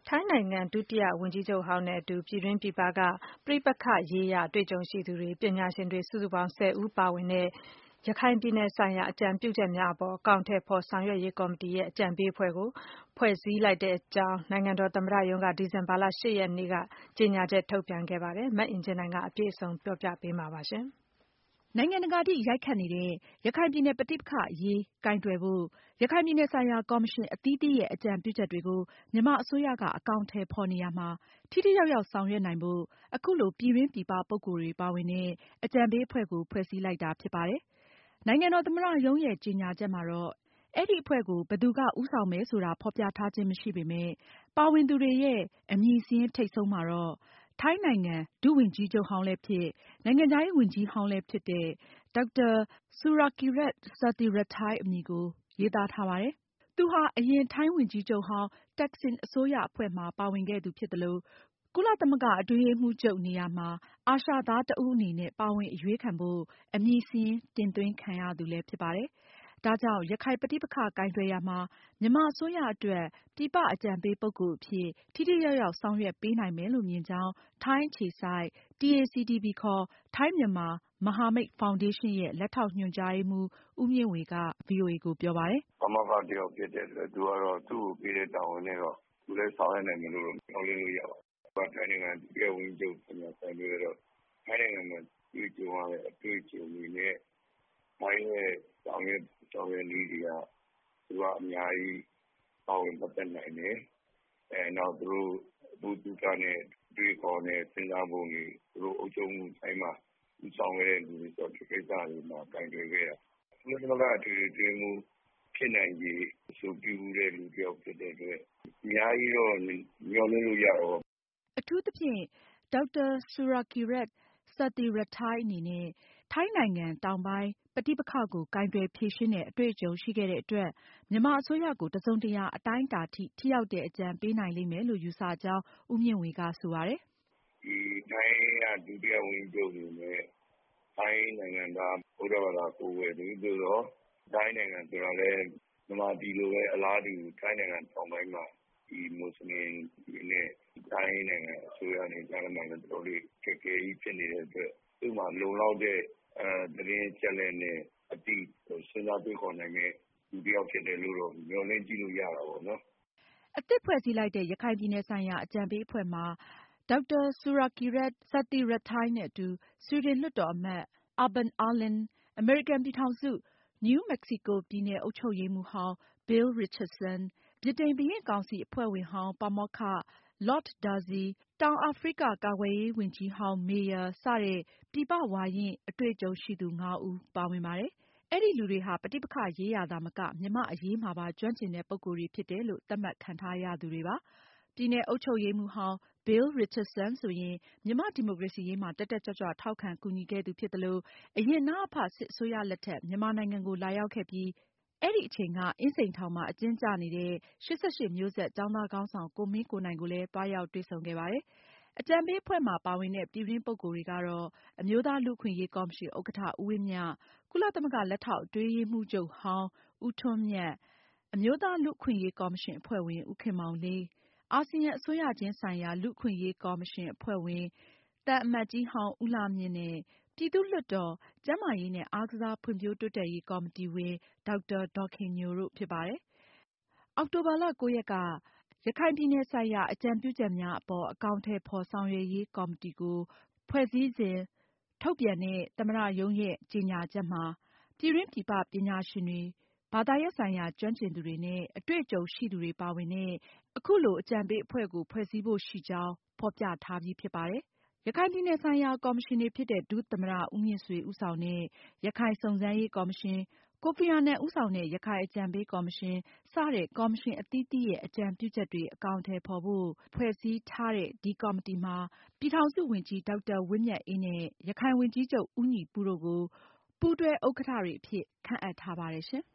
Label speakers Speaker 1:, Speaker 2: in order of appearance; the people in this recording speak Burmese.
Speaker 1: ထိုင်းနိုင်ငံဒုတိယဝန်ကြီးချုပ်ဟောင်းနဲ့အတူပြည်တွင်းပြည်ပကပဋိပက္ခရေးရာအတွေ့အကြုံရှိသူတွေ၊ပညာရှင်တွေစုစုပေါင်း10 ဦးပါဝင်တဲ့ရခိုင်ပြည်နယ်ဆိုင်ရာအကြံပြုချက်များအပေါ်အကောင်အထည်ဖော်ဆောင်ရွက်ရေးကော်မတီရဲ့အကြံပေးအဖွဲ့ကိုဖွဲ့စည်းလိုက်ကြောင်းနိုင်ငံတော်သမ္မတရုံးကဒီဇင်ဘာလ 8 ရက်နေ့ကကြေညာချက်ထုတ်ပြန်ခဲ့ပါတယ်။ မအင်ကြင်းနိုင်ကအပြည့်အစုံပြောပြပေးမှာပါ။
Speaker 2: နိုင်ငံတကာထိရိုက်ခတ်နေတဲ့ရခိုင်ပြည်နယ်ပဋိပက္ခအရေးကိုင်တွယ်ဖို့ရခိုင်ပြည်နယ်ဆိုင်ရာကော်မရှင်အသီးသီးရဲ့အကြံပြုချက်တွေကိုမြန်မာအစိုးရကအကောင်အထည်ဖော်နေရာမှာထိထိရောက်ရောက်ဆောင်ရွက်နိုင်ဖို့အခုလိုပြည်တွင်းပြည်ပပုဂ္ဂိုလ်တွေပါဝင်တဲ့အကြံပေးအဖွဲ့ကိုဖွဲ့စည်းလိုက်တာဖြစ်ပါတယ်။ နိုင်ငံတော်သမ္မတရုံးရဲ့ကြေညာချက်မှာတော့အဲဒီအဖွဲ့ကိုဘယ်သူကဦးဆောင်မယ်ဆိုတာဖော်ပြထားခြင်းမရှိပေမယ့်ပါဝင်သူတွေရဲ့အမည်စာရင်းထိပ်ဆုံးမှာတော့ထိုင်းနိုင်ငံဒုဝန်ကြီးချုပ်ဟောင်းလည်းဖြစ်နိုင်ငံခြားရေးဝန်ကြီးဟောင်းလည်းဖြစ်တဲ့ Dr. Surakiart Sathirathai အမည်ကိုရေးသားထားပါတယ်။ သူဟာအရင်ထိုင်းဝန်ကြီးချုပ်ဟောင်း Thaksin အစိုးရအဖွဲ့မှာပါဝင်ခဲ့သူဖြစ်သလို ကုလသမဂ္ဂအတွင်းရေးမှူးချုပ်နေရာမှာအာရှသားတဦးအနေနဲ့ပါဝင်အရွေးခံဖို့အမည်စာရင်းတင်သွင်းခံရသူလည်းဖြစ်ပါတယ်။ ဒါကြောင့်ရခိုင်ပဋိပက္ခကိုင်တွယ်ရာမှာမြန်မာအစိုးရအတွက်ပြည်ပအကြံပေးပုဂ္ဂိုလ်အဖြစ်ထိထိရောက်ရောက်ဆောင်ရွက်ပေးနိုင်မယ်လို့မြင်ကြောင်းထိုင်းအခြေစိုက် TACTV ခေါ် ထိုင်းမြန်မာမဟာမိတ်ဖောင်ဒေးရှင်းရဲ့လက်ထောက်ညွှန်ကြားရေးမှူး ဦးမြင့်ဝေက ဗွီအိုအေကိုပြောပါတယ်
Speaker 3: ။ ပါမောက္ခတယောက်ဖြစ်တဲ့အတွက်သူ့ကိုပေးတဲ့တာဝန်နဲ့တော့သူလည်းဆောင်ရွက်နိုင်မယ်လို့မျှော်လင့်လို့ရပါတယ်။ ထိုင်းနိုင်ငံဒုတိယဝန်ကြီးချုပ်ကိုင်တွယ်တော့ထိုင်းနိုင်ငံမှာတွေ့ကြုံရတဲ့အတွေ့အကြုံတွေနဲ့ထိုင်းရဲ့ဆောင်ရွက်နည်းတွေကသူကအများကြီးပါဝင်ပတ်သက်နိုင်တယ်။ နောက်သူတို့ဗဟုသုတနဲ့အတွေးအခေါ်နဲ့စဉ်းစားပုံတွေသူတို့အုပ်ချုပ်မှုတိုင်းမှာဦးဆောင်ခဲ့တဲ့လူတွေဆိုတော့ဒီကိစ္စတွေမှာကိုင်တွယ်ခဲ့တာ။ ကုလသမဂ္ဂအထွေထွေအတွင်းရေးမှူးဖြစ်နိုင်ခြေအဆိုပြုတဲ့လူတယောက်ဖြစ်တဲ့အတွက်အများကြီးတော့မျှော်လင့်လို့ရတာပေါ့
Speaker 2: ။ အထူးသဖြင့် Dr. Surakiart Sathirathai အနေနဲ့ ထိုင်းနိုင်ငံတောင်ပိုင်းပဋိပက္ခကိုကိုင်တွယ်ဖြေရှင်းတဲ့အတွေ့အကြုံရှိခဲ့တဲ့အတွက်မြန်မာအစိုးရကိုတစုံတရာအတိုင်းအတာထိထိရောက်တဲ့အကြံပေးနိုင်လိမ့်မယ်လို့ယူဆကြောင်းဦးမြင့်ဝေကဆိုပါတယ်
Speaker 3: ။ ထိုင်းကဒုတိယဝန်ကြီးချုပ်အနေနဲ့ထိုင်းနိုင်ငံသားဗုဒ္ဓဘာသာကိုးကွယ်သူသို့သော်ထိုင်းနိုင်ငံဆိုတာလည်းမြန်မာပြည်လိုပဲအလားတူထိုင်းနိုင်ငံတောင်ပိုင်းမှာမွတ်စလင်တွေနဲ့ထိုင်းနိုင်ငံအစိုးရနဲ့ကြားထဲမှာလည်းတော်တော်လေးအခက်အခဲကြီးဖြစ်နေတဲ့အတွက်သူ့မှာလုံလောက်တဲ့သတင်းအချက်အလက်နဲ့အသိစဉ်းစားတွေးခေါ်နိုင်တဲ့လူတယောက်ဖြစ်တယ်လို့တော့မျှော်လင့်ကြည့်လို့ရတာပေါ့နော်
Speaker 2: ။ အသစ်ဖွဲ့စည်းလိုက်တဲ့ရခိုင်ပြည်နယ်ဆိုင်ရာအကြံပေးအဖွဲ့မှာDr. Surakiart Sathirathai နဲ့အတူဆွီဒင်လွှတ်တော်အမတ် Urban Ahlin ၊ အမေရိကန်ပြည်ထောင်စု နယူးမက္ကဆီကိုပြည်နယ်အုပ်ချုပ်ရေးမှူးဟောင်း Bill Richardson ၊ ဗြိတိန်ဘုရင့်ကောင်စီအဖွဲ့ဝင်ဟောင်း ပါမောက္ခ Lord Derzi ၊ တောင်အာဖရိကကာကွယ်ရေးဝန်ကြီးဟောင်း Meyer စတဲ့ပြည်ပဝါရင့်အတွေ့အကြုံရှိသူ 5 ဦးပါဝင်ပါတယ်။ အဲဒီလူတွေဟာပဋိပက္ခရေးရာသာမကမြန်မာ့အရေးမှာပါကျွမ်းကျင်တဲ့ပုဂ္ဂိုလ်တွေဖြစ်တယ်လို့သတ်မှတ်ခံထားရသူတွေပါ။ ပြည်နယ်အုပ်ချုပ်ရေးမှူးဟောင်း Bill Richardson ဆိုရင်မြန်မာ့ဒီမိုကရေစီရေးမှာတက်တက်ကြွကြွထောက်ခံကူညီခဲ့သူဖြစ်သလိုအရင် နအဖ စစ်အစိုးရလက်ထက်မြန်မာနိုင်ငံကိုလာရောက်ခဲ့ပြီးအဲဒီအချိန်ကအင်းစိန်ထောင်မှာအကျဉ်းကျနေတဲ့ ၈၈ မျိုးဆက်ကျောင်းသားခေါင်းဆောင်ကိုမင်းကိုနိုင်ကိုလည်းသွားရောက်တွေ့ဆုံခဲ့ပါတယ်။ အကြံပေးအဖွဲ့မှာပါဝင်တဲ့ပြည်တွင်းပုဂ္ဂိုလ်တွေကတော့ အမျိုးသားလူ့အခွင့်အရေးကော်မရှင်ဥက္ကဋ္ဌ ဦးဝင်းမြ၊ ကုလသမဂ္ဂလက်ထောက်အတွင်းရေးမှူးချုပ်ဟောင်း ဦးထွန်းမြတ်၊ အမျိုးသားလူ့အခွင့်အရေးကော်မရှင်အဖွဲ့ဝင် ဦးခင်မောင်လေး၊ အာဆီယံအစိုးရချင်းဆိုင်ရာလူ့အခွင့်အရေးကော်မရှင်အဖွဲ့ဝင် သံအမတ်ကြီးဟောင်းဦးလှမြင့်နဲ့ ပြည်သူ့လွှတ်တော် ကျန်းမာရေးနဲ့အားကစားဖွံဖြိုးတိုးတက်ရေးကော်မတီဝင် ဒေါက်တာဒေါ်ခင်ညိုတို့ဖြစ်ပါတယ်။ အောက်တိုဘာလ 9 ရက်က ရခိုင်ပြည်နယ်ဆိုင်ရာအကြံပြုချက်များအပေါ်အကောင်အထည်ဖော်ဆောင်ရွက်ရေးကော်မတီကိုဖွဲ့စည်းစဉ်ထုတ်ပြန်တဲ့သမ္မတရုံးရဲ့ကြေညာချက်မှာ ပြည်တွင်းပြည်ပပညာရှင်တွေ၊ ဘာသာရပ်ဆိုင်ရာကျွမ်းကျင်သူတွေနဲ့အတွေ့အကြုံရှိသူတွေပါဝင်တဲ့အခုလိုအကြံပေးအဖွဲ့ကိုဖွဲ့စည်းဖို့ရှိကြောင်းဖော်ပြထားပြီးဖြစ်ပါတယ်။ ရခိုင်ပြည်နယ်ဆိုင်ရာကော်မရှင်တွေဖြစ်တဲ့ ဒုသမ္မတဦးမြင့်ဆွေဦးဆောင်တဲ့ရခိုင်စုံစမ်းရေးကော်မရှင်၊ ကိုဖီအာနန်ဦးဆောင်တဲ့ရခိုင်အကြံပေးကော်မရှင် စတဲ့ကော်မရှင်အသီးသီးရဲ့အကြံပြုချက်တွေအကောင်အထည်ဖော်ဖို့ဖွဲ့စည်းထားတဲ့ဒီကော်မတီမှာ ပြည်ထောင်စုဝန်ကြီး ဒေါက်တာဝင်းမြတ်အေးနဲ့ ရခိုင်ဝန်ကြီးချုပ်ဦးညီပုတို့ကို ပူးတွဲဥက္ကဋ္ဌတွေအဖြစ်ခန့်အပ်ထားပါတယ်ရှင်။